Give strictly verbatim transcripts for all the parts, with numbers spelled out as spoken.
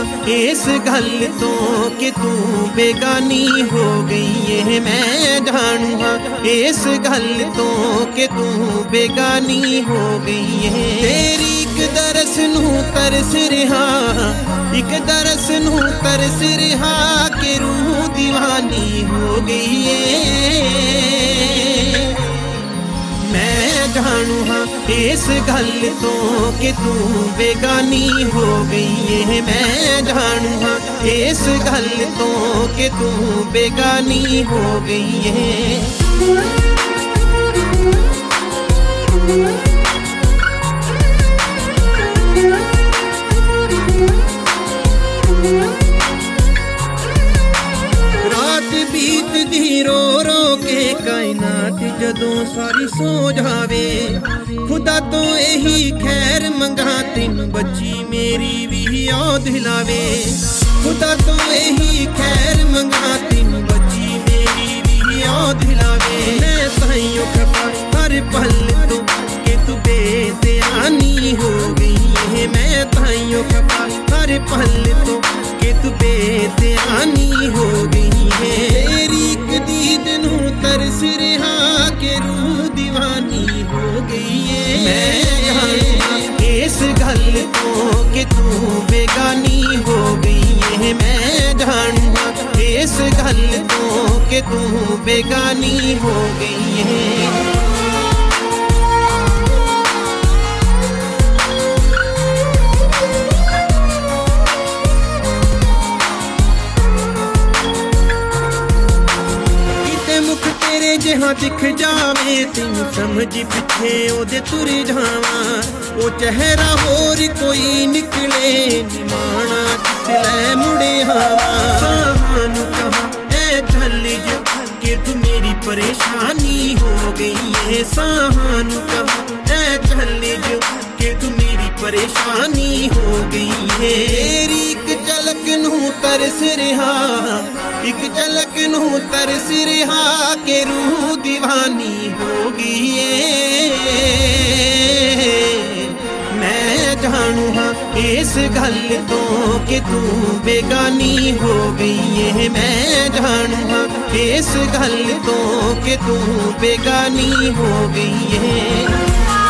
इस गल तो कि तू बेगानी हो गई है। मैं जानू हाँ इस गल तो कि तू बेगानी हो गई है। तेरी एक दरस नू तरस रहा, एक दरस नू तरस रहा के रूह दीवानी हो गई है। मैं जानू हाँ इस गल तो कि तू बेगानी हो गई है। मैं जानू हाँ इस गल तो कि तू बेगानी हो गई है। रात बीत दी रो रो के कायनात जदों सारी सो जावे, खुदा तो यही खैर मंगा तीन बच्ची मेरी भी याद दिलावे। खुदा तो यही खैर मंगा तीन बच्ची मेरी भी याद दिलावे। मैं ताइयों खफा हर पल तो कि तू बेध्यानी हो गई है। मैं ताइयों खफा हर पल तो कि तू बेध्यानी हो गई है। तेरी एक दीद नू तरस रहा के रूह दीवानी हो गई है। मैं इस गल तो कि तू बेगानी हो गई है। मैं जानूंगा इस गल तो कि तू बेगानी हो गई है। जहाँ दिख जावे तेन समझ पिछे ओदे तुर जावा। ओ चेहरा होर कोई निकले निमाना जिसलै मुड़े आवा। सानू कहा ऐ झल के तू मेरी परेशानी हो गई है। सानू कहा ऐ झल के तू मेरी परेशानी हो गई है। तेरी एक झलक नू तरस रहा, एक झलक नू तरस रहा के रूह दीवानी हो गई है। मैं जानू हाँ इस गल तो कि तू बेगानी हो गई है। मैं जानू हाँ इस गल तो कि तू बेगानी हो गई है।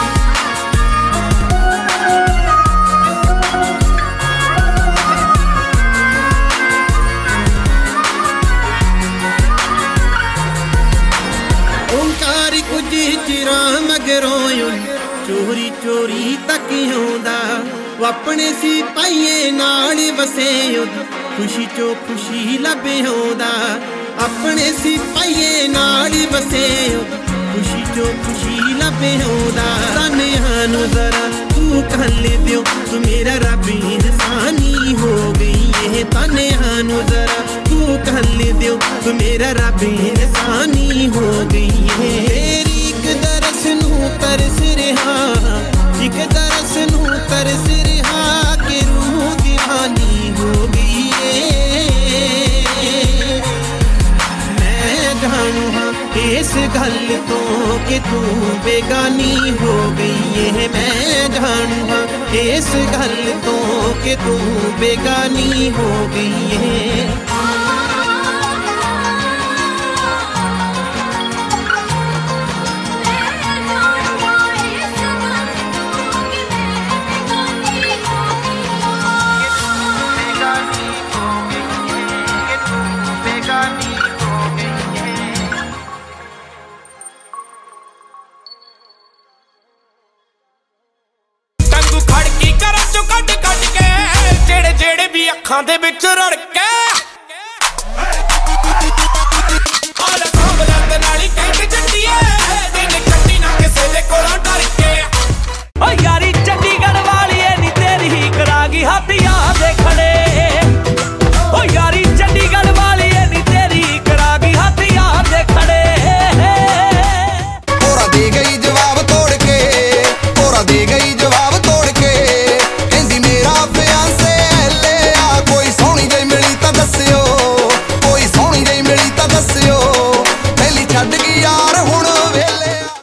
चिरा मगरों चोरी चोरी तक आउंदा, अपने सिपाहिए नाल वसे खुशी चो खुशी लभे आउंदा। अपने सिपाहिए नाल वसे खुशी चो खुशी लभे आउंदा। सानू जरा तू कल दियो तू मेरा रब इंसानी हो गई है। तानू जरा तू कल दियो तू मेरा रब इंसानी हो गई है। एक दरस नू तरस रहा, एक दरस नू तरस रहा के रूह दीवानी हो गई है। मैं जानू हाँ इस गल तो कि तू बेगानी हो गई है। मैं जानू हाँ इस गल तो कि तू बेगानी हो गई है। ਅੱਖਾਂ ਦੇ ਵਿੱਚ ਰੜ ਕੇ ਆਲਾ ਸਾਹਮਣੇ ਨਾਲੀ ਕਹਿੰਦੇ ਜੱਟੀਏ ਦਿਨ ਕੱਟੀ ਨਾ ਕਿਸੇ ਦੇ ਕੋਲੋਂ ਡਰ ਕੇ। ਓ ਯਾਰੀ ਚੰਡੀਗੜ੍ਹ ਵਾਲੀਏ ਨੀ ਤੇਰੀ ਹੀ ਕਰਾਂਗੀ ਹੱਥੀਆਂ ਦੇ ਖੜੇ। ਓ ਯਾਰੀ ਚੰਡੀਗੜ੍ਹ ਵਾਲੀਏ ਨੀ ਤੇਰੀ ਹੀ ਕਰਾਂਗੀ ਹੱਥੀਆਂ ਦੇ ਖੜੇ। ਹੋਰਾ ਦੇ ਗਈ ਜਵਾਬ ਤੋੜ ਕੇ, ਹੋਰਾ ਦੇ ਗਈ ਜਵਾਬ ਤੋੜ ਕੇ ਕਹਿੰਦੀ ਮੇਰਾ ਫਿਆਂਸੇ ਕੋਈ ਸੋਹਣੀ ਜਿਹੀ ਮਿਲੀ ਤਾਂ ਦੱਸਿਓ, ਕੋਈ ਸੋਹਣੀ ਜਿਹੀ ਮਿਲੀ ਤਾਂ ਦੱਸਿਓ। ਪਹਿਲੀ ਛੱਡ ਗਈ ਯਾਰ ਹੁਣ ਵੇਲੇ।